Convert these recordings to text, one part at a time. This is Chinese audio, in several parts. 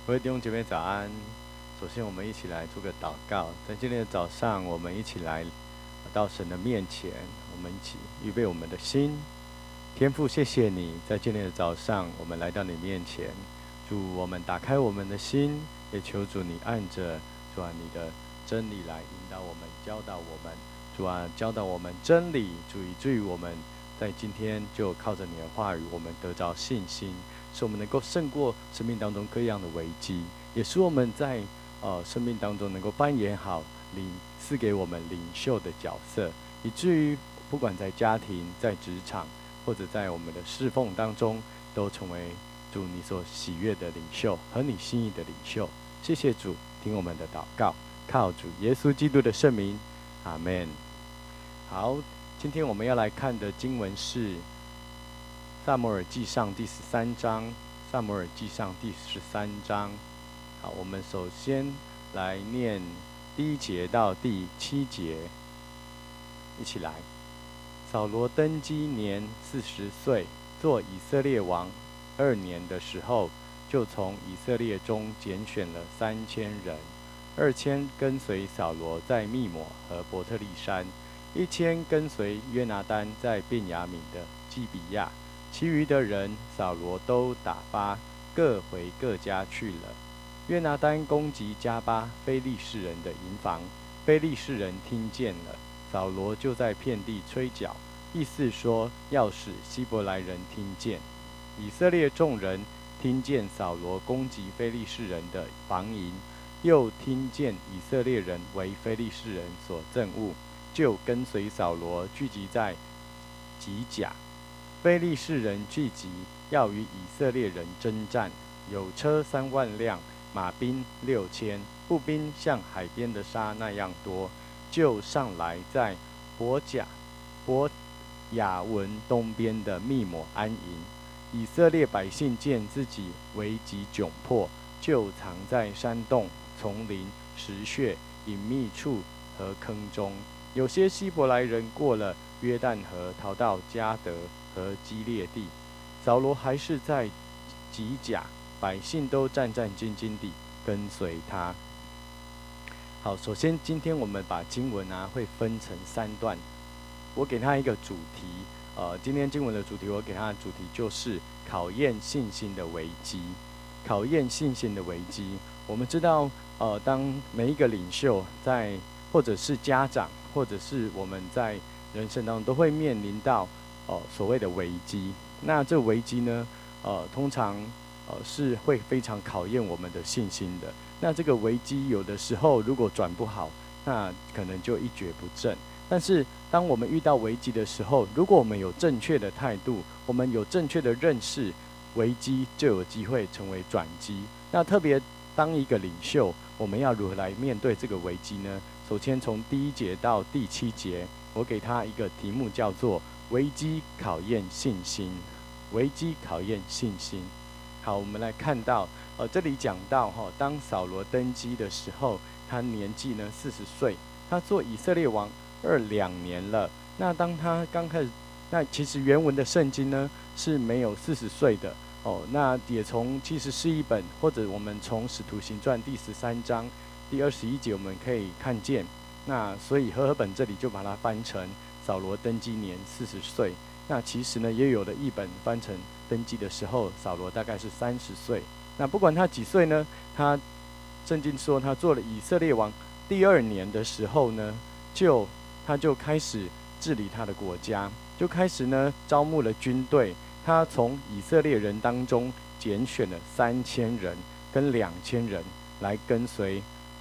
各位弟兄姐妹早安。首先，我们一起来做个祷告。在今天的早上，我们一起来到神的面前，我们一起预备我们的心。天父，谢谢你在今天的早上，我们来到你面前。主，我们打开我们的心，也求主你按着主啊你的真理来引导我们、教导我们。主啊，教导我们真理，主以至于我们在今天就靠着你的话语，我们得着信心。使我们能够胜过生命当中各样的危机，也使我们在生命当中能够扮演好赐给我们领袖的角色，以至于不管在家庭、在职场，或者在我们的侍奉当中，都成为主你所喜悦的领袖和你心意的领袖。谢谢主，听我们的祷告，靠主耶稣基督的圣名，阿们。好，今天我们要来看的经文是撒母耳记上第13章，撒母耳记上第13章。好，我们首先来念第1节到第7节，一起来。扫罗登基年40岁，做以色列王2年的时候，就从以色列中拣选了3000人，2000跟随扫罗在密抹和伯特利山，1000跟随约拿单在便雅悯的基比亚。其余的人，扫罗都打发，各回各家去了。约拿单攻击加巴非利士人的营房，非利士人听见了，扫罗就在遍地吹角，意思说要使希伯来人听见。以色列众人听见扫罗攻击非利士人的防营，又听见以色列人为非利士人所憎恶，就跟随扫罗聚集在吉甲。非利士人聚集，要与以色列人征战，有车3万辆，马兵6000，步兵像海边的沙那样多，就上来在伯亚文东边的密抹安营。以色列百姓见自己危急窘迫，就藏在山洞、丛林、石穴、隐秘处和坑中。有些希伯来人过了约旦河，逃到迦得和基列地。扫罗还是在吉甲，百姓都战战兢兢地跟随他。好，首先今天我们把经文会分成3段，我给他一个主题。今天经文的主题，我给他的主题就是考验信心的危机。考验信心的危机，我们知道，当每一个领袖或者是家长，或者是我们在人生当中都会面临到所谓的危机。那这危机呢，通常是会非常考验我们的信心的。那这个危机有的时候如果转不好，那可能就一蹶不振。但是当我们遇到危机的时候，如果我们有正确的态度，我们有正确的认识，危机就有机会成为转机。那特别当一个领袖，我们要如何来面对这个危机呢？首先从第1节到第7节，我给他一个题目叫做危机考验信心。危机考验信心。好，我们来看到这里讲到当扫罗登基的时候，他年纪呢40岁，他做以色列王2年了。那当他刚开始，那其实原文的圣经呢是没有40岁的那也从其实是一本，或者我们从使徒行传第13章第21节我们可以看见，那所以和合本这里就把它翻成扫罗登基年40岁。那其实呢也有的译本翻成登基的时候扫罗大概是30岁。那不管他几岁呢，圣经说他做了以色列王第2年的时候呢，他就开始治理他的国家，就开始呢招募了军队。他从以色列人当中拣选了3000人跟2000人来跟随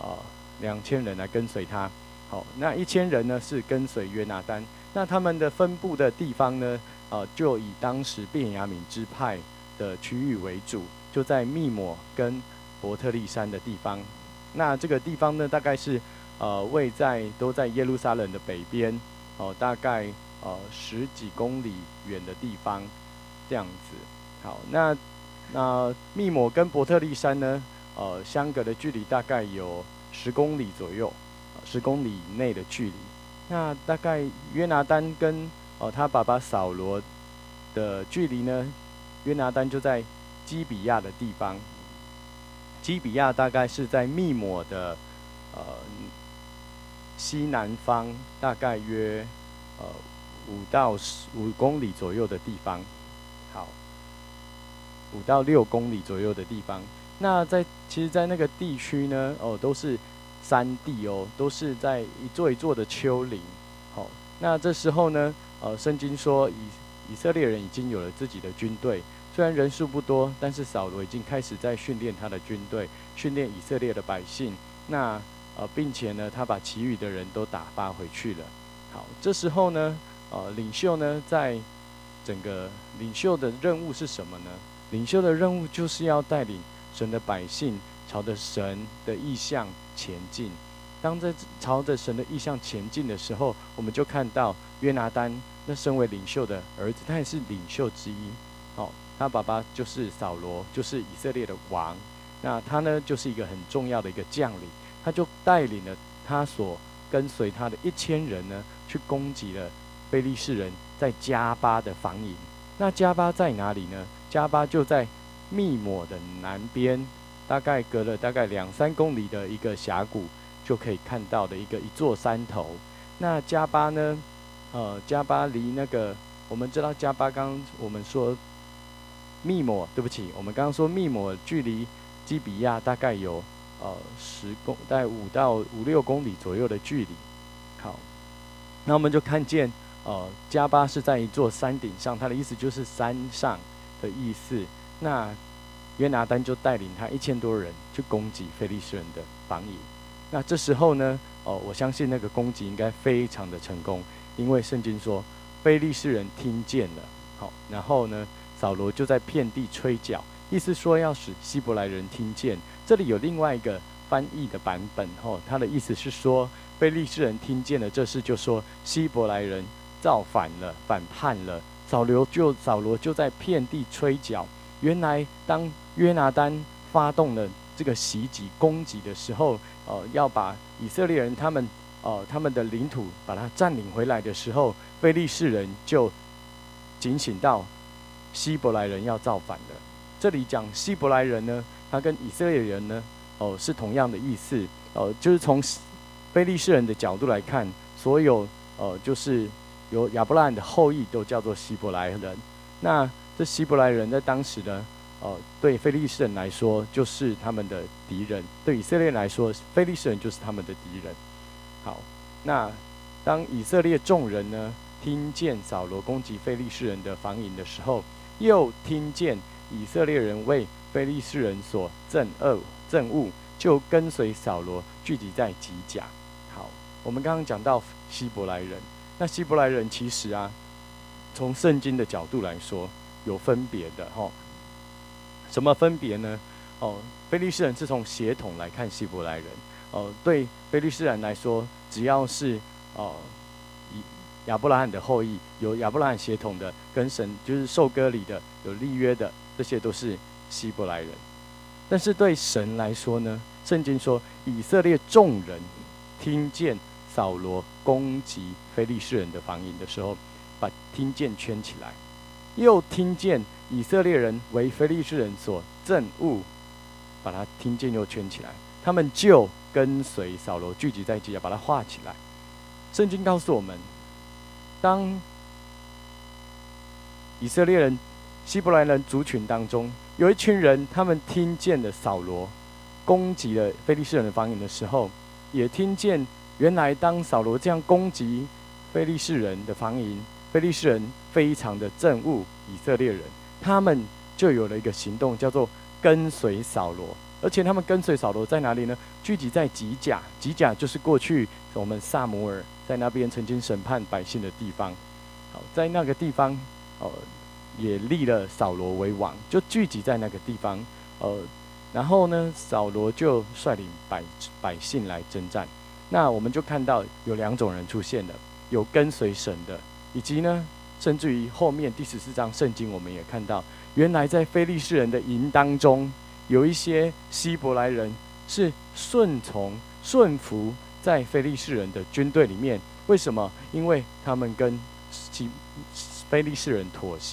2000人来跟随他。好，那1000人呢是跟随约拿单。那他们的分布的地方呢，就以当时便雅悯支派的区域为主，就在密抹跟伯特利山的地方。那这个地方呢，大概是都在耶路撒冷的北边，大概10几公里远的地方，这样子。好，那密抹跟伯特利山呢，相隔的距离大概有10公里左右，10公里以内的距离。那大概约拿单跟他爸爸扫罗的距离呢，约拿单就在基比亚的地方。 基比亚大概是在密抹的西南方，大概约5到5公里左右的地方。好，5到6公里左右的地方。那其实，在那个地区呢，都是山地哦，都是在一座一座的丘陵。好，那这时候呢，圣经说以色列人已经有了自己的军队，虽然人数不多，但是扫罗已经开始在训练他的军队，训练以色列的百姓。那并且呢，他把其余的人都打发回去了。好，这时候呢，领袖呢，在整个领袖的任务是什么呢？领袖的任务就是要带领神的百姓朝着神的意象前进。当在朝着神的意象前进的时候，我们就看到约拿单，那身为领袖的儿子，他也是领袖之一。他爸爸就是扫罗，就是以色列的王。那他呢，就是一个很重要的一个将领，他就带领了他所跟随他的1000人呢，去攻击了非利士人在加巴的防营。那加巴在哪里呢？加巴就在密抹的南边，大概隔了大概2-3公里的一个峡谷，就可以看到的一座山头。那加巴呢？加巴离那个我们知道加巴，刚我们说密抹，对不起，我们刚刚说密抹距离基比亚大概有大概5-6公里左右的距离。好，那我们就看见加巴是在一座山顶上，它的意思就是山上的意思。那约拿单就带领他1000多人去攻击非利士人的防营。那这时候呢，我相信那个攻击应该非常的成功，因为圣经说非利士人听见了。好，然后呢，扫罗就在遍地吹角，意思说要使希伯来人听见。这里有另外一个翻译的版本，他的意思是说非利士人听见了这事，就说希伯来人造反了，反叛了。扫罗就在遍地吹角。原来当约拿单发动了这个袭击攻击的时候，要把以色列人他们的领土把它占领回来的时候，非利士人就警醒到希伯来人要造反了。这里讲希伯来人呢，他跟以色列人呢，是同样的意思。就是从非利士人的角度来看，所有就是有亚伯拉罕的后裔都叫做希伯来人。那这希伯来人在当时呢，对非利士人来说就是他们的敌人；对以色列人来说，非利士人就是他们的敌人。好，那当以色列众人呢听见扫罗攻击非利士人的防营的时候，又听见以色列人为非利士人所憎恶，就跟随扫罗聚集在吉甲。好，我们刚刚讲到希伯来人，那希伯来人其实啊，从圣经的角度来说有分别的什么分别呢？非利士人是从血统来看希伯来人。对非利士人来说，只要是亚伯拉罕的后裔，有亚伯拉罕血统的，跟神就是受割礼的，有立约的，这些都是希伯来人。但是对神来说呢，圣经说以色列众人听见扫罗攻击非利士人的防营的时候，把听见圈起来，又听见以色列人为非利士人所憎恶，把它听见又圈起来，他们就跟随扫罗聚集在吉甲，把它画起来。圣经告诉我们，当以色列人、希伯来人族群当中有一群人，他们听见了扫罗攻击了非利士人的防营的时候，也听见原来当扫罗这样攻击非利士人的防营，非利士人非常的憎恶以色列人，他们就有了一个行动，叫做跟随扫罗。而且他们跟随扫罗在哪里呢？聚集在吉甲，吉甲就是过去我们撒母耳在那边曾经审判百姓的地方。好，在那个地方，也立了扫罗为王，就聚集在那个地方。然后呢，扫罗就率领百姓来征战。那我们就看到有2种人出现了，有跟随神的，以及呢，甚至于后面第14章圣经我们也看到，原来在非利士人的营当中，有一些希伯来人是顺服在非利士人的军队里面。为什么？因为他们跟非利士人妥协了，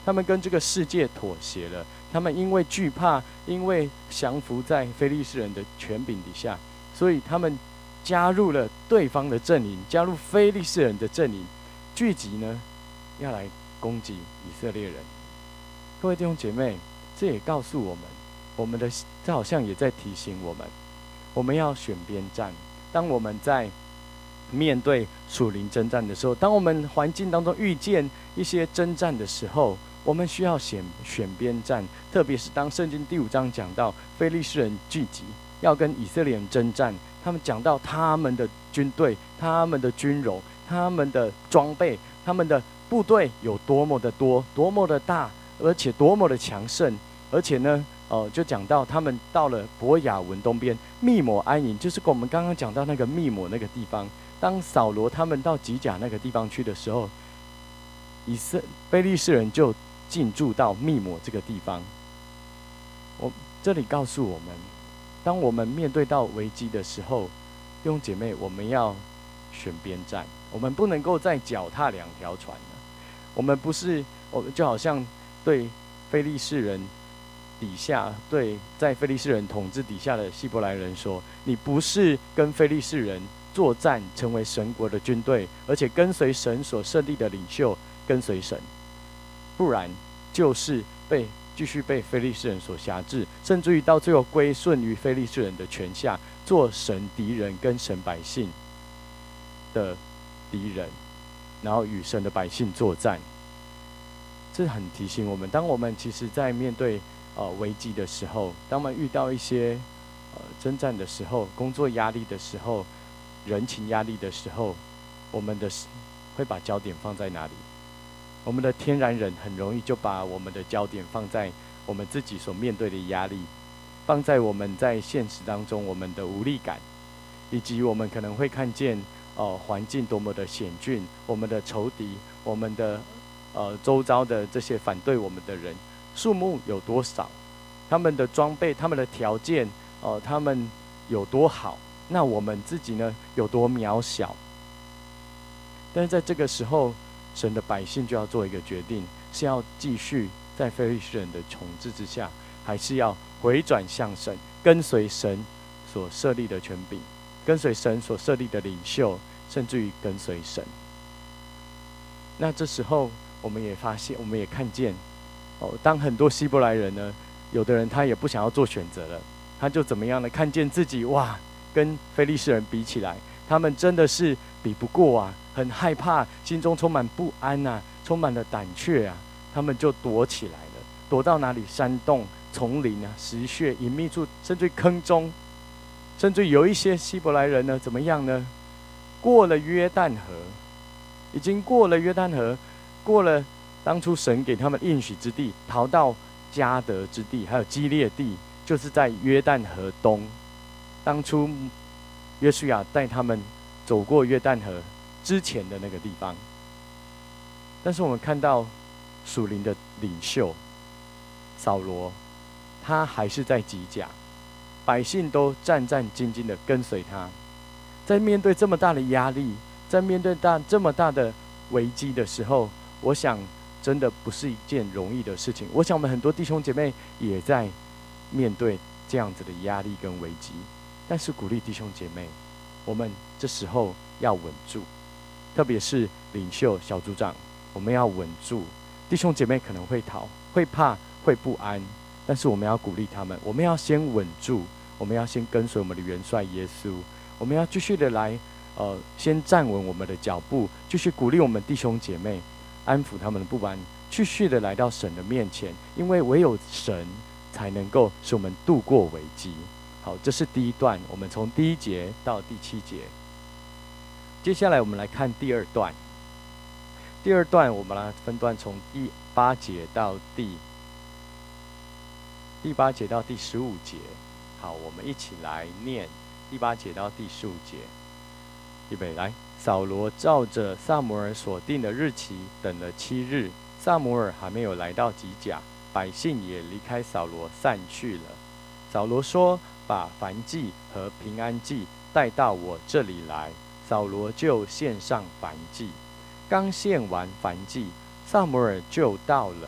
他们跟这个世界妥协了，他们因为惧怕，因为降服在非利士人的权柄底下，所以他们加入了对方的阵营，加入非利士人的阵营，聚集呢，要来攻击以色列人。各位弟兄姐妹，这也告诉我们的这好像也在提醒我们要选边站。当我们在面对属灵征战的时候，当我们环境当中遇见一些征战的时候，我们需要选边站。特别是当圣经第5章讲到非利士人聚集要跟以色列人征战，他们讲到他们的军队、他们的军容、他们的装备、他们的部队有多么的多、多么的大，而且多么的强盛。而且呢，就讲到他们到了伯亚文东边密抹安营，就是跟我们刚刚讲到那个密抹那个地方。当扫罗他们到吉甲那个地方去的时候，非利士人就进驻到密抹这个地方。这里告诉我们，当我们面对到危机的时候，弟兄姐妹，我们要选边站，我们不能够再脚踏两条船了。我们不是，就好像对非利士人底下，对在非利士人统治底下的希伯来人说，你不是跟非利士人作战，成为神国的军队，而且跟随神所设立的领袖，跟随神，不然就是继续被非利士人所辖制，甚至于到最后归顺于非利士人的权下，做神敌人跟神百姓的敌人，然后与神的百姓作战。这很提醒我们，当我们其实在面对危机的时候，当我们遇到一些征战的时候，工作压力的时候，人情压力的时候，我们会把焦点放在哪里？我们的天然人很容易就把我们的焦点放在我们自己所面对的压力，放在我们在现实当中我们的无力感，以及我们可能会看见环境多么的险峻，我们的仇敌，我们的周遭的这些反对我们的人数目有多少，他们的装备、他们的条件他们有多好，那我们自己呢有多渺小。但是在这个时候，神的百姓就要做一个决定，是要继续在非利士人的统治之下，还是要回转向神，跟随神所设立的权柄，跟随神所设立的领袖，甚至于跟随神。那这时候我们也发现，我们也看见当很多希伯来人呢，有的人他也不想要做选择了，他就怎么样呢？看见自己哇，跟非利士人比起来，他们真的是比不过啊，很害怕，心中充满不安啊，充满了胆怯啊，他们就躲起来了，躲到哪里？山洞、丛林啊、石穴、隐秘处，甚至坑中，甚至有一些希伯来人呢，怎么样呢？过了约旦河，已经过了约旦河，过了当初神给他们应许之地，逃到迦得之地，还有基列地，就是在约旦河东。当初约书亚带他们走过约旦河之前的那个地方。但是我们看到属灵的领袖扫罗，他还是在吉甲，百姓都战战兢兢的跟随他。在面对这么大的压力，在面对这么大的危机的时候，我想真的不是一件容易的事情。我想我们很多弟兄姐妹也在面对这样子的压力跟危机，但是鼓励弟兄姐妹，我们这时候要稳住，特别是领袖小组长，我们要稳住。弟兄姐妹可能会逃、会怕、会不安，但是我们要鼓励他们，我们要先稳住，我们要先跟随我们的元帅耶稣，我们要继续的来先站稳我们的脚步，继续鼓励我们弟兄姐妹，安抚他们的不安，继续的来到神的面前，因为唯有神才能够使我们度过危机。好，这是第一段，我们从第1节到第7节。接下来我们来看第2段。第2段我们来分段，从第8节到第15节。好，我们一起来念第8节到第15节。预备来。扫罗照着撒母耳所定的日期等了7日，撒母耳还没有来到吉甲，百姓也离开扫罗散去了。扫罗说：“把燔祭和平安祭带到我这里来。”扫罗就献上燔祭。刚献完燔祭，撒母耳就到了。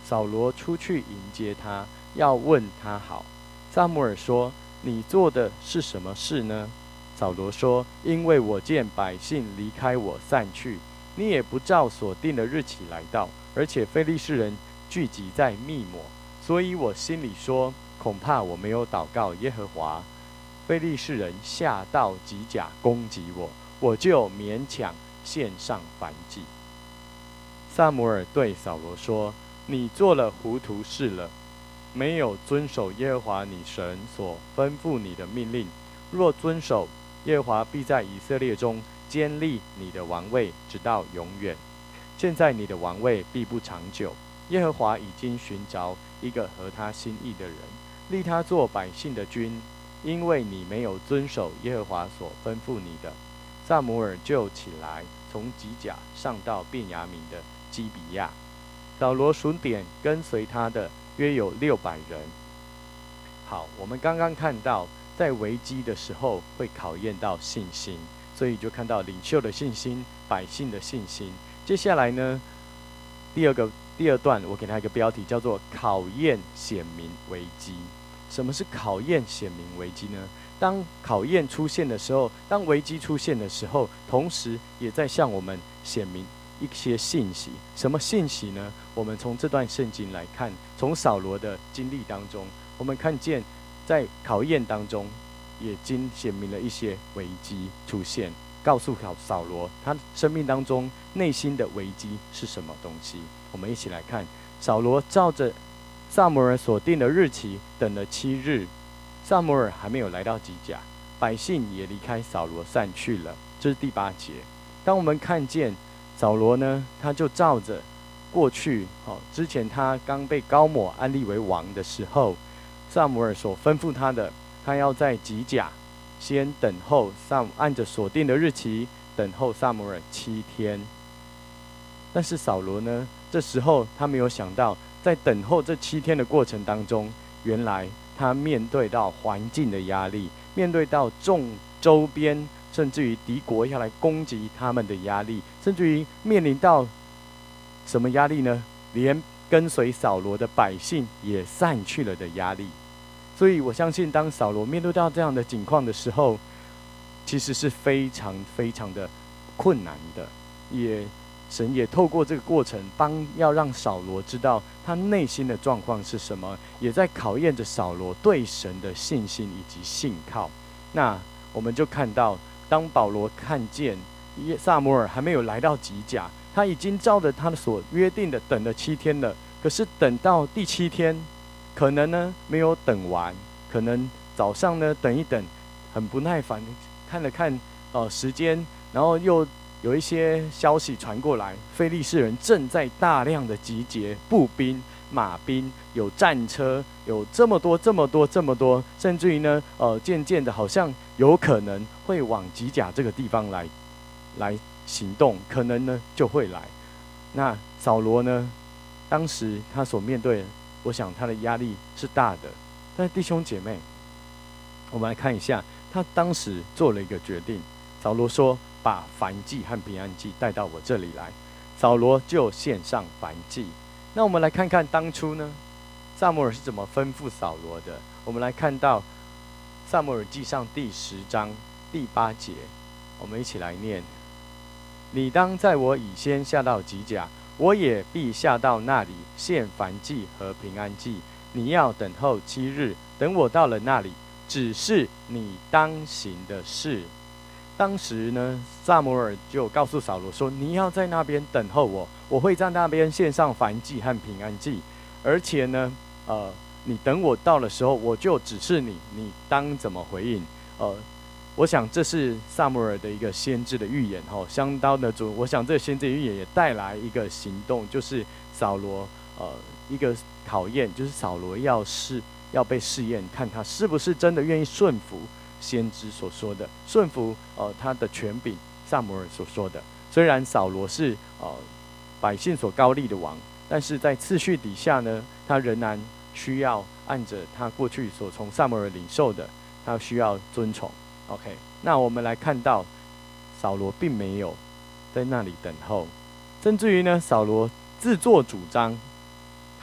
扫罗出去迎接他，要问他好。撒母耳说：“你做的是什么事呢？”扫罗说：“因为我见百姓离开我散去，你也不照所定的日期来到，而且非利士人聚集在密抹，所以我心里说，恐怕我没有祷告耶和华，非利士人下到吉甲攻击我，我就勉强献上燔祭。”撒母耳对扫罗说：“你做了糊涂事了，没有遵守耶和华你神所吩咐你的命令。若遵守，耶和华必在以色列中坚立你的王位，直到永远。现在你的王位必不长久。耶和华已经寻找一个合他心意的人，立他做百姓的君，因为你没有遵守耶和华所吩咐你的。”撒母耳就起来，从吉甲上到便雅悯的基比亚。扫罗数点跟随他的约有600人。好，我们刚刚看到，在危机的时候会考验到信心，所以就看到领袖的信心、百姓的信心。接下来呢，第二段我给他一个标题，叫做考验显明危机。什么是考验显明危机呢？当考验出现的时候，当危机出现的时候，同时也在向我们显明一些信息。什么信息呢？我们从这段圣经来看，从扫罗的经历当中，我们看见在考验当中也显明了一些危机出现，告诉扫罗他生命当中内心的危机是什么东西。我们一起来看，扫罗照着撒母耳所定的日期等了7日，撒母耳还没有来到吉甲，百姓也离开扫罗散去了。这是第8节。当我们看见扫罗呢，他就照着过去之前他刚被高抹安立为王的时候，撒母耳所吩咐他的，他要在吉甲先等候按着所定的日期等候撒母耳7天。但是扫罗呢，这时候他没有想到，在等候这7天的过程当中，原来他面对到环境的压力，面对到周边甚至于敌国要来攻击他们的压力，甚至于面临到什么压力呢？连跟随扫罗的百姓也散去了的压力。所以我相信，当扫罗面对到这样的境况的时候，其实是非常非常的困难的。神也透过这个过程，要让扫罗知道他内心的状况是什么，也在考验着扫罗对神的信心以及信靠。那我们就看到，当保罗看见撒母耳还没有来到吉甲，他已经照着他所约定的等了7天了，可是等到第7天，可能呢没有等完，可能早上呢等一等，很不耐烦，看了看时间，然后又有一些消息传过来，非利士人正在大量的集结步兵、马兵，有战车，有这么多，甚至于呢，渐渐的好像有可能会往吉甲这个地方来行动，可能呢就会来。那扫罗呢，当时他所面对的，我想他的压力是大的。但是弟兄姐妹，我们来看一下，他当时做了一个决定。扫罗说：“把燔祭和平安祭带到我这里来。”扫罗就献上燔祭。那我们来看看当初呢，撒母耳是怎么吩咐扫罗的。我们来看到撒母耳记上第10章第8节，我们一起来念：“你当在我以先下到吉甲，我也必下到那里献燔祭和平安祭。你要等候7日，等我到了那里，只是你当行的事。”当时呢，撒母耳就告诉扫罗说：“你要在那边等候我，我会在那边献上燔祭和平安祭。而且呢，你等我到的时候，我就指示你，你当怎么回应。”我想这是撒母耳的一个先知的预言，相当的准。我想这个先知的预言也带来一个行动，就是扫罗一个考验，就是扫罗要被试验，看他是不是真的愿意顺服先知所说的，顺服他的权柄，撒母耳所说的。虽然扫罗是百姓所高立的王，但是在次序底下呢，他仍然需要按着他过去所从撒母耳领受的，他需要遵从。OK， 那我们来看到扫罗并没有在那里等候，甚至于呢，扫罗自作主张，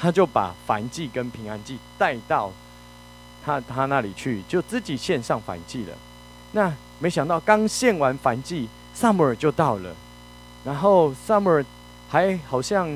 他就把燔祭跟平安祭带到他那里去，就自己献上燔祭了。那没想到刚献完燔祭，撒母耳就到了，然后撒母耳还好像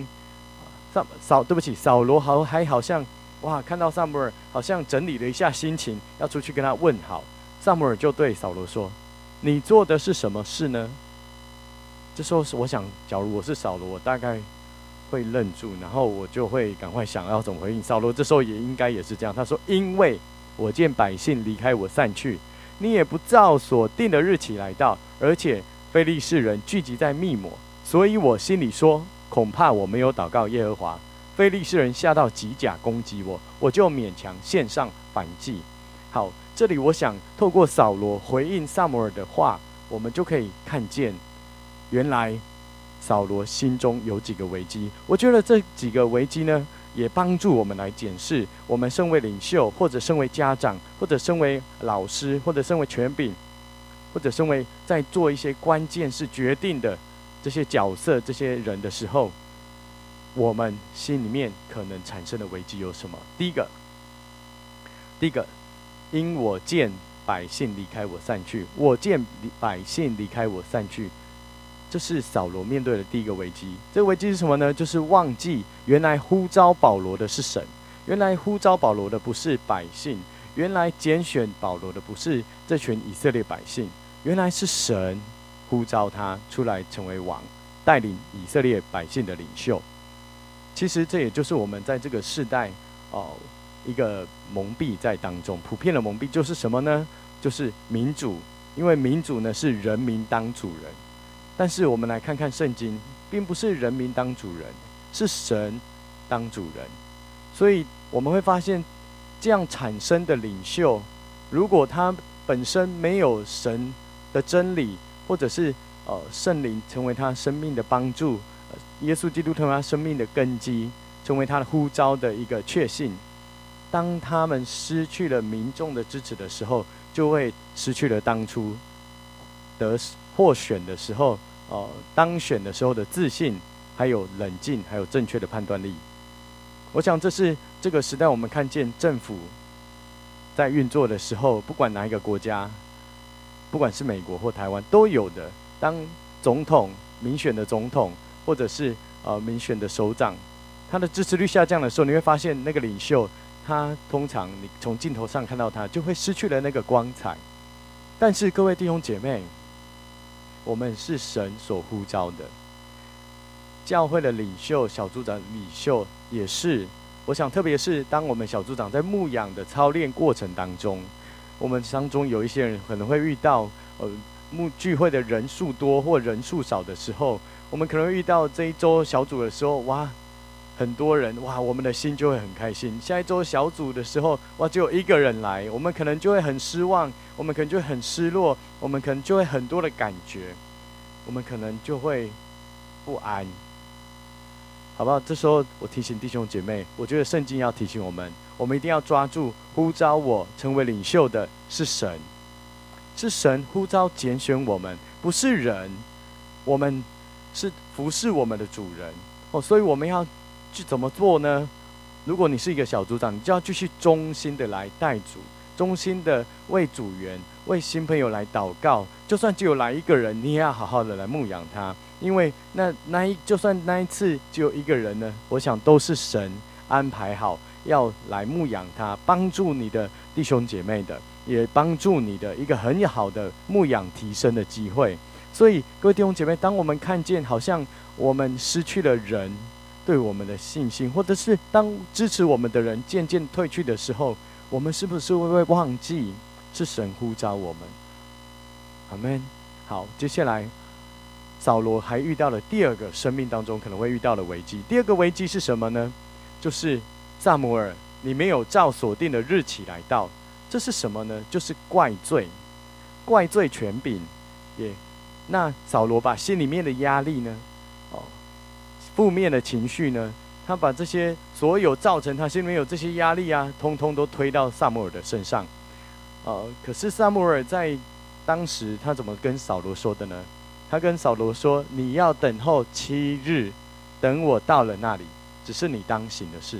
扫罗还好像哇，看到撒母耳好像整理了一下心情，要出去跟他问好。撒母耳就对扫罗说：“你做的是什么事呢？”这时候我想，假如我是扫罗，我大概会愣住，然后我就会赶快想要怎么回应。扫罗这时候也应该也是这样，他说：“因为我见百姓离开我散去，你也不照所定的日期来到，而且非利士人聚集在密抹，所以我心里说，恐怕我没有祷告耶和华，非利士人下到吉甲攻击我，我就勉强献上燔祭。”好，这里我想透过扫罗回应撒母耳的话，我们就可以看见，原来扫罗心中有几个危机。我觉得这几个危机呢，也帮助我们来检视我们身为领袖，或者身为家长，或者身为老师，或者身为权柄，或者身为在做一些关键是决定的这些角色、这些人的时候，我们心里面可能产生的危机有什么？第一个，因我见百姓离开我散去，我见百姓离开我散去，这是扫罗面对的第一个危机。这个危机是什么呢？就是忘记原来呼召保罗的是神，原来呼召保罗的不是百姓，原来拣选保罗的不是这群以色列百姓，原来是神呼召他出来成为王，带领以色列百姓的领袖。其实这也就是我们在这个世代一个蒙蔽在当中，普遍的蒙蔽就是什么呢？就是民主，因为民主呢是人民当主人，但是我们来看看圣经，并不是人民当主人，是神当主人。所以我们会发现，这样产生的领袖，如果他本身没有神的真理，或者是圣灵成为他生命的帮助，耶稣基督成为他生命的根基，成为他的呼召的一个确信。当他们失去了民众的支持的时候，就会失去了当初获选的时候，当选的时候的自信，还有冷静，还有正确的判断力。我想这是这个时代我们看见政府在运作的时候，不管哪一个国家，不管是美国或台湾都有的。当总统民选的总统，或者是民选的首长，他的支持率下降的时候，你会发现那个领袖，他通常你从镜头上看到他，就会失去了那个光彩。但是各位弟兄姐妹，我们是神所呼召的，教会的领袖、小组长领袖也是。我想特别是当我们小组长在牧养的操练过程当中，我们当中有一些人可能会遇到聚会的人数多或人数少的时候，我们可能会遇到这一周小组的时候，哇，很多人，哇，我们的心就会很开心。下一周小组的时候，哇，只有一个人来，我们可能就会很失望，我们可能就会很失落，我们可能就会很多的感觉，我们可能就会不安，好不好？这时候我提醒弟兄姐妹，我觉得圣经要提醒我们，我们一定要抓住呼召我成为领袖的是神，是神呼召拣选我们，不是人，我们是服侍我们的主人所以我们要去怎么做呢？如果你是一个小组长，你就要继续忠心的来带主，忠心的为组员、为新朋友来祷告。就算只有来一个人，你也要好好的来牧养他，因为就算那一次只有一个人呢，我想都是神安排好要来牧养他，帮助你的弟兄姐妹的，也帮助你的一个很好的牧养提升的机会。所以各位弟兄姐妹，当我们看见好像我们失去了人对我们的信心，或者是当支持我们的人渐渐退去的时候，我们是不是会忘记是神呼召我们？阿们。好，接下来扫罗还遇到了第二个生命当中可能会遇到的危机。第二个危机是什么呢？就是撒母耳，你没有照所定的日期来到。这是什么呢？就是怪罪权柄。那扫罗把心里面的压力呢，负面的情绪呢，他把这些所有造成他心里面有这些压力啊，通通都推到撒母耳的身上。可是撒母耳在当时他怎么跟扫罗说的呢？他跟扫罗说：“你要等候7日，等我到了那里，只是你当行的事。”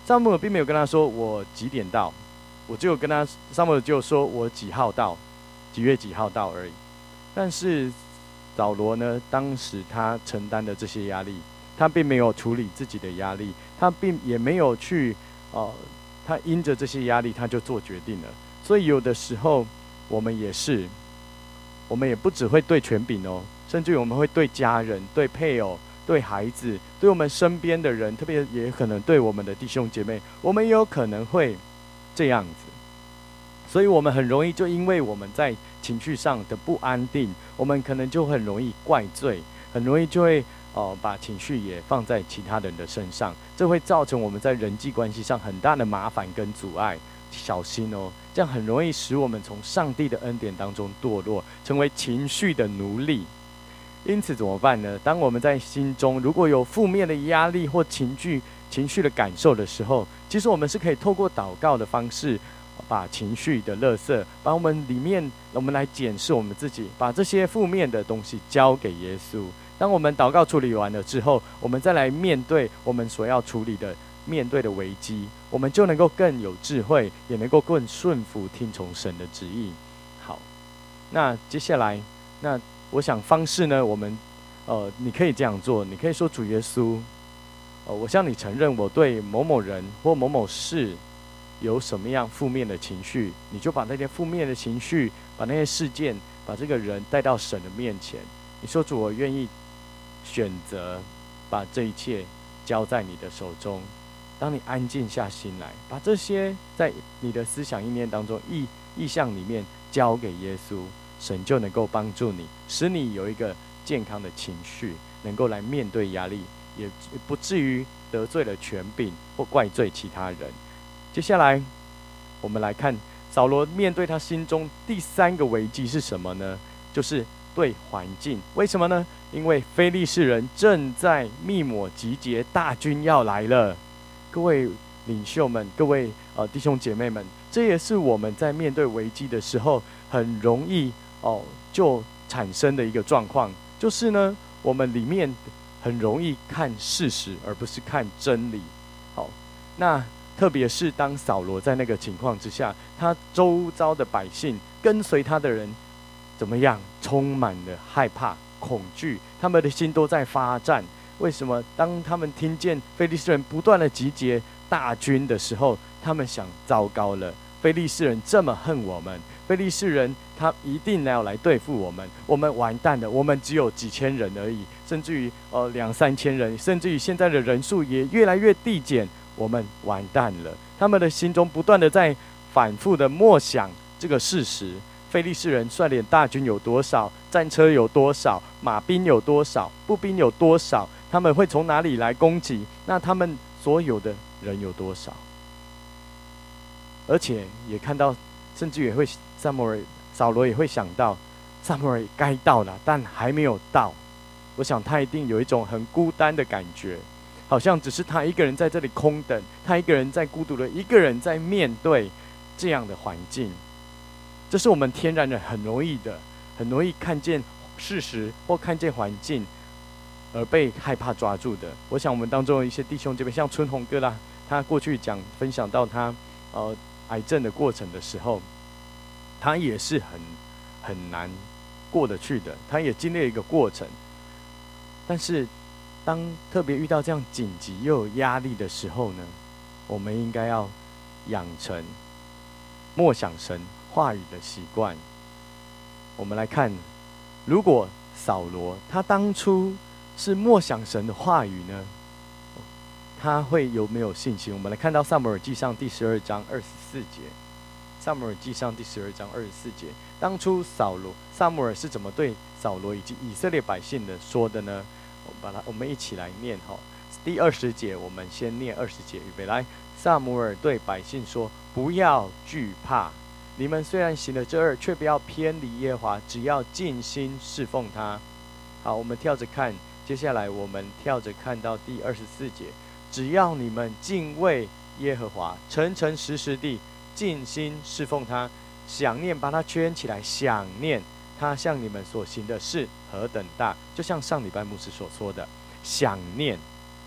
撒母耳并没有跟他说我几点到，我只有跟他撒母耳就说我几号到，几月几号到而已。但是扫罗呢，当时他承担的这些压力，他并没有处理自己的压力，他并也没有去他因着这些压力他就做决定了。所以有的时候我们也是，我们也不只会对权柄哦，甚至于我们会对家人、对配偶、对孩子、对我们身边的人，特别也可能对我们的弟兄姐妹，我们也有可能会这样子。所以我们很容易就因为我们在情绪上的不安定，我们可能就很容易怪罪，很容易就会把情绪也放在其他人的身上，这会造成我们在人际关系上很大的麻烦跟阻碍。小心哦，这样很容易使我们从上帝的恩典当中堕落，成为情绪的奴隶。因此怎么办呢？当我们在心中如果有负面的压力或情绪的感受的时候，其实我们是可以透过祷告的方式，把情绪的垃圾，把我们里面，我们来检视我们自己，把这些负面的东西交给耶稣。当我们祷告处理完了之后，我们再来面对我们所要处理的面对的危机，我们就能够更有智慧，也能够更顺服听从神的旨意。好，那接下来，那我想方式呢，我们你可以这样做，你可以说主耶稣，我向你承认我对某某人或某某事有什么样负面的情绪，你就把那些负面的情绪，把那些事件，把这个人带到神的面前。你说主，我愿意选择把这一切交在你的手中。当你安静下心来，把这些在你的思想意念当中意象里面交给耶稣，神就能够帮助你，使你有一个健康的情绪，能够来面对压力，也不至于得罪了权柄或怪罪其他人。接下来我们来看扫罗面对他心中第三个危机是什么呢？就是对环境。为什么呢？因为非利士人正在密抹集结，大军要来了。各位领袖们，各位弟兄姐妹们，这也是我们在面对危机的时候很容易就产生的一个状况，就是呢，我们里面很容易看事实，而不是看真理。好，那特别是当扫罗在那个情况之下，他周遭的百姓跟随他的人怎么样？充满了害怕、恐惧，他们的心都在发战。为什么？当他们听见非利士人不断的集结大军的时候，他们想：糟糕了，非利士人这么恨我们，非利士人他一定要来对付我们，我们完蛋了，我们只有几千人而已，甚至于2-3千人，甚至于现在的人数也越来越递减，我们完蛋了。他们的心中不断的在反复的默想这个事实：非利士人率领大军有多少，战车有多少，马兵有多少，步兵有多少，他们会从哪里来攻击？那他们所有的人有多少？而且也看到，甚至也会扫罗也会想到，撒母耳该到了，但还没有到。我想他一定有一种很孤单的感觉，好像只是他一个人在这里空等，他一个人在孤独的一个人在面对这样的环境。这是我们天然的很容易看见事实或看见环境而被害怕抓住的。我想我们当中的一些弟兄姐妹，像春红哥啦，他过去分享到他癌症的过程的时候，他也是很难过得去的，他也经历了一个过程。但是当特别遇到这样紧急又有压力的时候呢，我们应该要养成默想神话语的习惯。我们来看，如果扫罗他当初是默想神的话语呢，他会有没有信心？我们来看到撒母耳记上第12章24节。撒母耳记上第12章24节，当初撒母耳是怎么对扫罗以及以色列百姓的说的呢？我们一起来念哈。第20节，我们先念20节，预备来。撒母耳对百姓说：不要惧怕，你们虽然行了这恶，却不要偏离耶和华，只要尽心侍奉他。好，我们跳着看，接下来我们跳着看到第24节，只要你们敬畏耶和华，诚诚实实地尽心侍奉他，想念，把他圈起来，想念他向你们所行的事何等大，就像上礼拜牧师所说的，想念。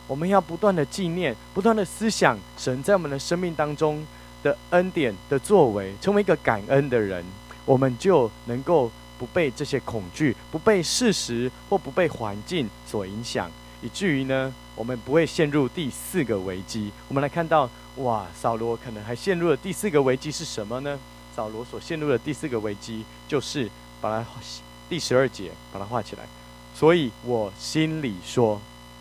我们要不断的纪念，不断的思想神在我们的生命当中的恩典的作为，成为一个感恩的人，我们就能够不被这些恐惧，不被事实或不被环境所影响，以至于呢，我们不会陷入第4个危机。我们来看到，哇，扫罗可能还陷入了第4个危机是什么呢？扫罗所陷入的第4个危机，就是把它第12节把它画起来。所以我心里说，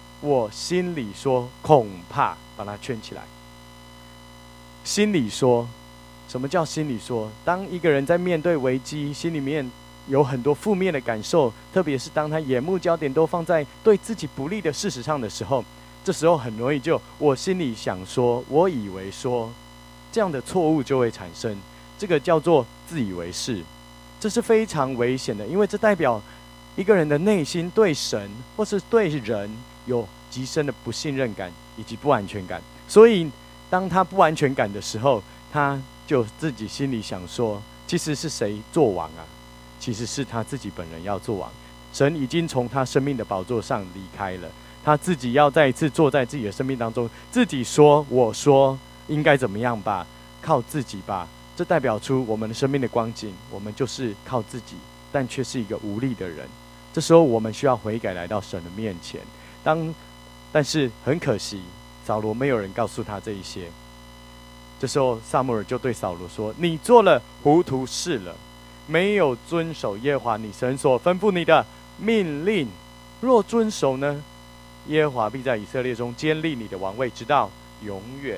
恐怕，把它圈起来。心里说，什么叫心里说？当一个人在面对危机，心里面有很多负面的感受，特别是当他眼目焦点都放在对自己不利的事实上的时候，这时候很容易就我心里想说，我以为说，这样的错误就会产生。这个叫做自以为是，这是非常危险的，因为这代表一个人的内心对神或是对人有极深的不信任感以及不安全感。所以当他不安全感的时候，他就自己心里想说，其实是谁做王啊？其实是他自己本人要做王。神已经从他生命的宝座上离开了，他自己要再一次坐在自己的生命当中，自己说，我说应该怎么样吧，靠自己吧。这代表出我们的生命的光景，我们就是靠自己，但却是一个无力的人。这时候我们需要悔改，来到神的面前。但是很可惜，扫罗没有人告诉他这一些。这时候撒母耳就对扫罗说，你做了糊涂事了，没有遵守耶和华你神所吩咐你的命令。若遵守呢，耶和华必在以色列中坚立你的王位，直到永远。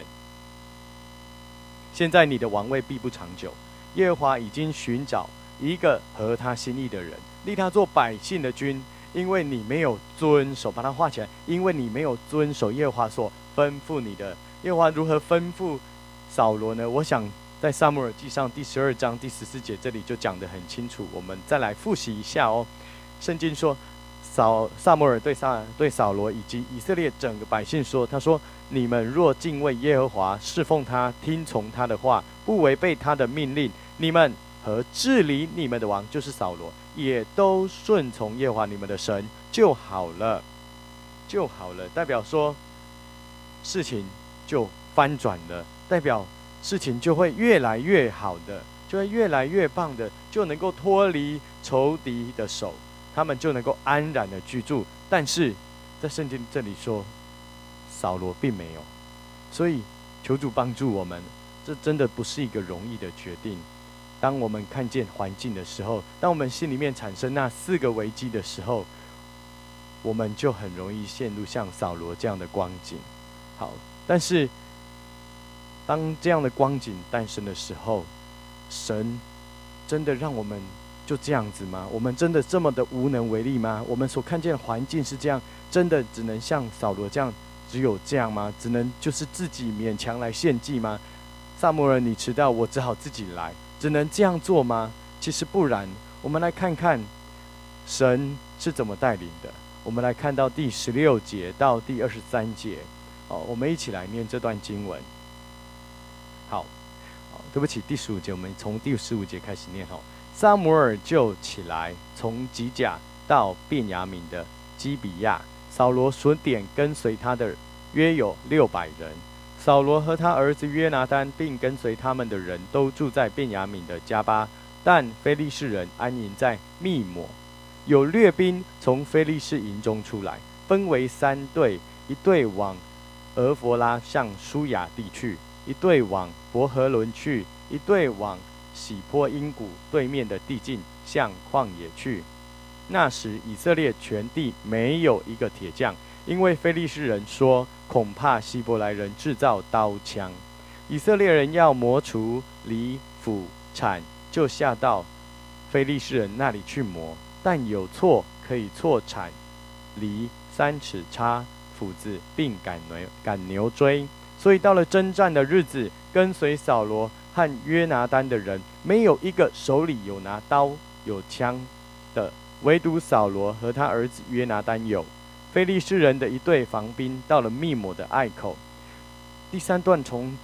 现在你的王位必不长久，耶和华已经寻找一个合他心意的人，立他做百姓的君。因为你没有遵守，把它画起来，因为你没有遵守耶和华所吩咐你的。耶和华如何吩咐扫罗呢？我想在撒母耳记上第12章第14节这里就讲得很清楚，我们再来复习一下哦。圣经说，撒母耳对扫罗以及以色列整个百姓说，他说，你们若敬畏耶和华，侍奉他，听从他的话，不违背他的命令，你们和治理你们的王，就是扫罗，也都顺从耶和华你们的神就好了，就好了。代表说事情就翻转了，代表事情就会越来越好的，就会越来越棒的，就能够脱离仇敌的手，他们就能够安然的居住。但是在圣经这里说，扫罗并没有。所以求主帮助我们，这真的不是一个容易的决定。当我们看见环境的时候，当我们心里面产生那4个危机的时候，我们就很容易陷入像扫罗这样的光景。好，但是当这样的光景诞生的时候，神真的让我们就这样子吗？我们真的这么的无能为力吗？我们所看见的环境是这样，真的只能像扫罗这样，只有这样吗？只能就是自己勉强来献祭吗？撒母耳，你迟到，我只好自己来，只能这样做吗？其实不然。我们来看看神是怎么带领的。我们来看到第16节到第23节，我们一起来念这段经文。好，对不起，第15节，我们从第15节开始念。撒母耳就起来，从吉甲到便雅悯的基比亚，扫罗所点跟随他的约有600人。扫罗和他儿子约拿单并跟随他们的人都住在便雅悯的加巴，但非利士人安营在密抹。有掠兵从非利士营中出来，分为3队，一队往俄弗拉向舒雅地去，一队往伯和伦去，一队往喜坡因谷对面的地境向旷野去。那时以色列全地没有一个铁匠，因为非利士人说，恐怕希伯来人制造刀枪。以色列人要磨锄、犁、斧、铲，就下到非利士人那里去磨，但有错可以错铲、犁、3尺叉、斧子，并赶牛追。所以到了征战的日子，跟随扫罗和约拿单的人，没有一个手里有拿刀有枪的，唯独扫罗和他儿子约拿单有。非利士人的一队防兵到了密抹的隘口。第3段从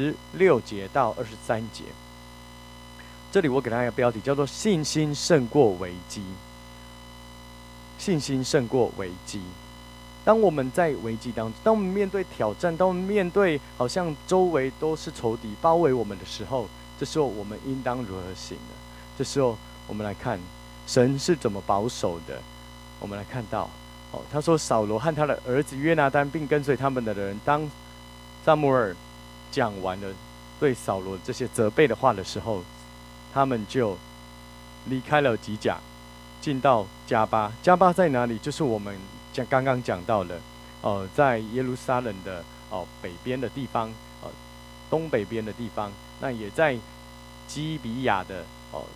16节到23节，这里我给大家一个标题，叫做信心胜过危机。信心胜过危机。 当我们在危机当中，当我们面对挑战，当我们面对好像周围都是仇敌包围我们的时候，这时候我们应当如何行呢？这时候我们来看神是怎么保守的。我们来看到，他说扫罗和他的儿子约拿单并跟随他们的人，当撒母耳讲完了对扫罗这些责备的话的时候，他们就离开了吉甲，进到加巴。加巴在哪里？就是我们刚刚讲到的，在耶路撒冷的北边的地方，东北边的地方，那也在基比亚的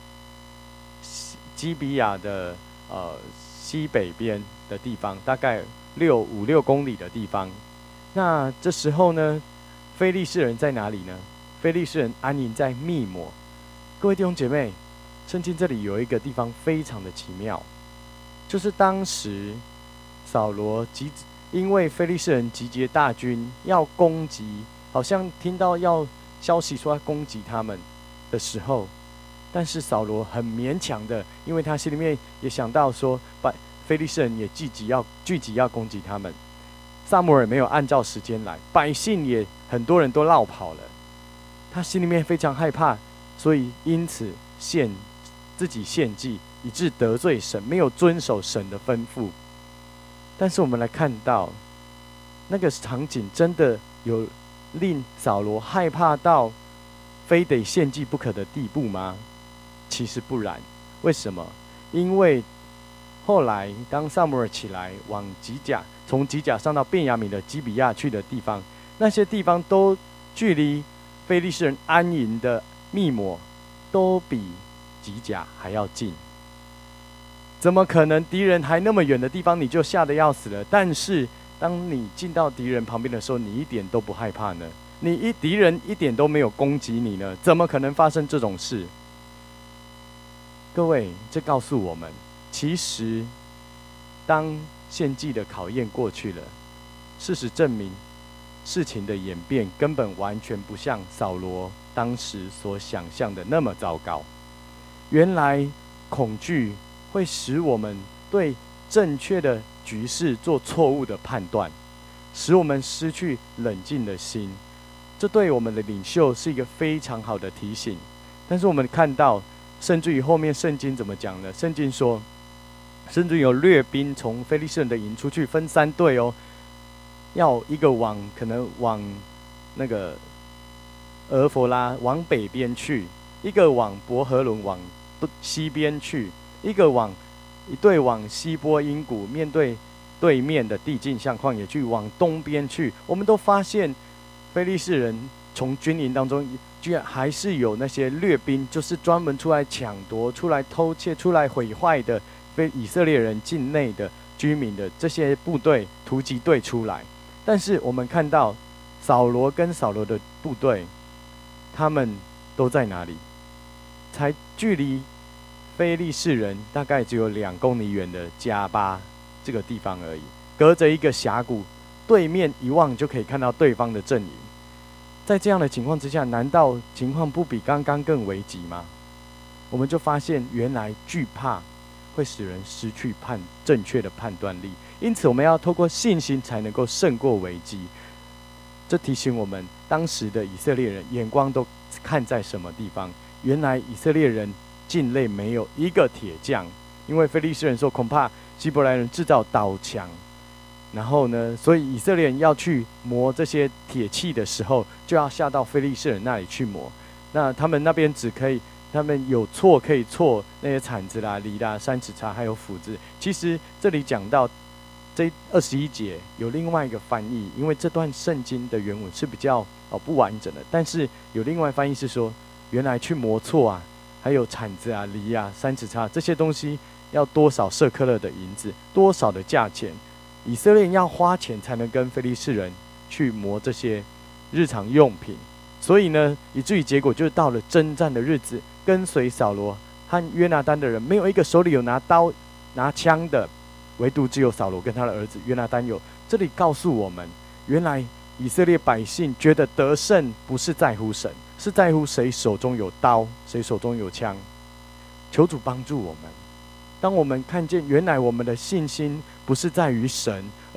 西北边的地方，大概五六公里的地方。那这时候呢，非利士人在哪里呢？非利士人安营在密抹。各位弟兄姐妹，圣经这里有一个地方非常的奇妙，就是当时扫罗因为非利士人集结大军要攻击，好像听到要消息说要攻击他们的时候，但是扫罗很勉强的，因为他心里面也想到说，非利士人也聚集要攻击他们。撒母耳没有按照时间来，百姓也很多人都落跑了，他心里面非常害怕，所以因此自己献祭，以致得罪神，没有遵守神的吩咐。但是我们来看到，那个场景真的有令扫罗害怕到非得献祭不可的地步吗？其实不然。为什么？因为后来当撒母耳起来往从吉甲上到便雅悯的基比亚去的地方，那些地方都距离非利士人安营的密抹都比吉甲还要近。怎么可能敌人还那么远的地方你就吓得要死了？但是当你进到敌人旁边的时候，你一点都不害怕呢？敌人一点都没有攻击你呢？怎么可能发生这种事？各位，这告诉我们，其实当献祭的考验过去了，事实证明事情的演变根本完全不像扫罗当时所想象的那么糟糕。原来恐惧会使我们对正确的局势做错误的判断，使我们失去冷静的心。这对我们的领袖是一个非常好的提醒。但是我们看到，甚至于后面圣经怎么讲呢？圣经说，甚至有掠兵从非利士人的营出去，分3队哦，要一个可能往那个俄弗拉往北边去，一个往伯和伦往西边去，一队往西波因谷，面对对面的地境像旷野去，往东边去。我们都发现非利士人从军营当中居然还是有那些掠兵，就是专门出来抢夺、出来偷窃、出来毁坏的非以色列人境内的居民的这些部队、突击队出来。但是我们看到扫罗跟扫罗的部队，他们都在哪里？才距离非利士人大概只有2公里远的加巴这个地方而已，隔着一个峡谷，对面一望就可以看到对方的阵营。在这样的情况之下，难道情况不比刚刚更危急吗？我们就发现，原来惧怕会使人失去正确的判断力，因此我们要透过信心才能够胜过危机。这提醒我们，当时的以色列人眼光都看在什么地方？原来以色列人境内没有一个铁匠，因为非利士人说恐怕希伯来人制造刀枪，然后呢，所以以色列人要去磨这些铁器的时候，就要下到非利士人那里去磨。那他们那边他们有错可以错那些铲子啦、犁啦、3尺叉还有斧子。其实这里讲到这21节有另外一个翻译，因为这段圣经的原文是比较不完整的，但是有另外翻译是说，原来去磨错啊，还有铲子啊、犁啊、3尺叉这些东西要多少舍客勒的银子，多少的价钱，以色列人要花钱才能跟非利士人去磨这些日常用品。所以呢，以至于结果就是到了征战的日子，跟随扫罗和约拿单的人没有一个手里有拿刀拿枪的，唯独只有扫罗跟他的儿子约拿单有。这里告诉我们，原来以色列百姓觉得得胜不是在乎神，是在乎谁手中有刀，谁手中有枪。求主帮助我们，当我们看见原来我们的信心不是在于神，而是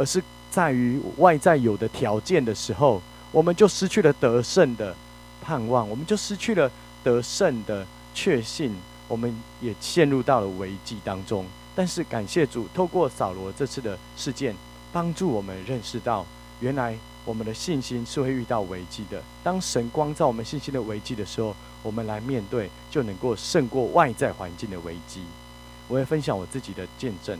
在于外在有的条件的时候，我们就失去了得胜的盼望，我们就失去了得胜的确信，我们也陷入到了危机当中。但是感谢主，透过扫罗这次的事件，帮助我们认识到，原来我们的信心是会遇到危机的。当神光照我们信心的危机的时候，我们来面对，就能够胜过外在环境的危机。我也分享我自己的见证。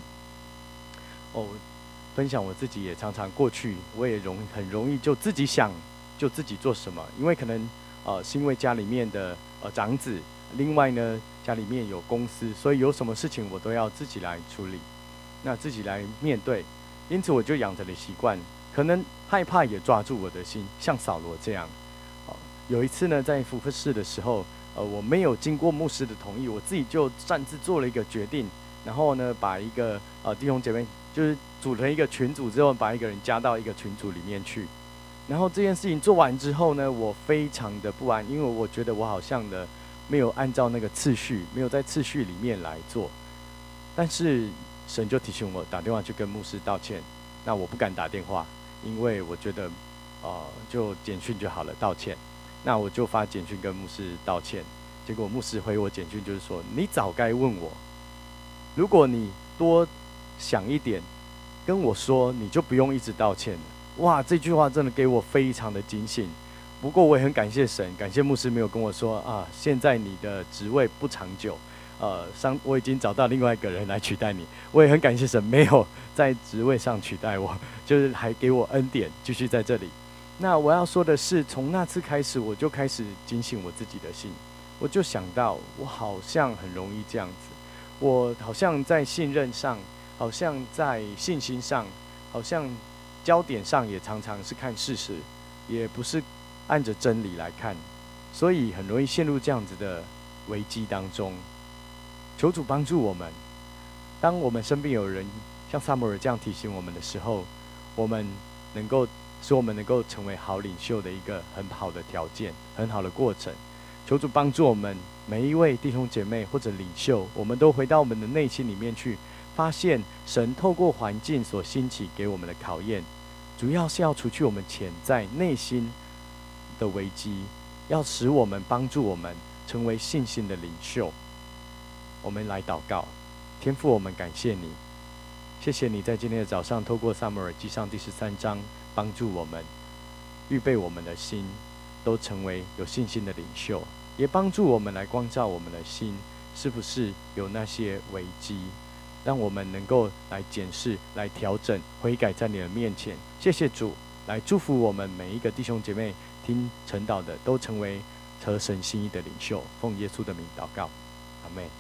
分享我自己也常常过去，我也很容易就自己想，就自己做什么。因为可能是因为家里面的长子，另外呢家里面有公司，所以有什么事情我都要自己来处理，那自己来面对。因此我就养成了习惯，可能害怕也抓住我的心，像扫罗这样。有一次呢，在服侍的时候，我没有经过牧师的同意，我自己就擅自做了一个决定，然后呢，把一个弟兄姐妹就是组成一个群组之后，把一个人加到一个群组里面去。然后这件事情做完之后呢，我非常的不安，因为我觉得我好像的没有按照那个次序，没有在次序里面来做。但是神就提醒我打电话去跟牧师道歉。那我不敢打电话，因为我觉得就简讯就好了，道歉。那我就发简讯跟牧师道歉，结果牧师回我简讯就是说，你早该问我，如果你多想一点跟我说，你就不用一直道歉了。哇，这句话真的给我非常的警醒。不过我也很感谢神，感谢牧师没有跟我说现在你的职位不长久，我已经找到另外一个人来取代你。我也很感谢神没有在职位上取代我，就是还给我恩典继续在这里。那我要说的是，从那次开始，我就开始警醒我自己的心。我就想到，我好像很容易这样子，我好像在信任上，好像在信心上，好像焦点上也常常是看事实，也不是按着真理来看，所以很容易陷入这样子的危机当中。求主帮助我们，当我们身边有人像撒母耳这样提醒我们的时候，使我们能够成为好领袖的一个很好的条件，很好的过程。求主帮助我们每一位弟兄姐妹或者领袖，我们都回到我们的内心里面去，发现神透过环境所兴起给我们的考验，主要是要除去我们潜在内心的危机，要使我们帮助我们成为信心的领袖。我们来祷告。天父，我们感谢你，谢谢你在今天的早上透过撒母耳记上第13章帮助我们预备我们的心，都成为有信心的领袖，也帮助我们来光照我们的心是不是有那些危机，让我们能够来检视、来调整、悔改在你的面前。谢谢主，来祝福我们每一个弟兄姐妹听晨祷的都成为合神心意的领袖。奉耶稣的名祷告，阿们。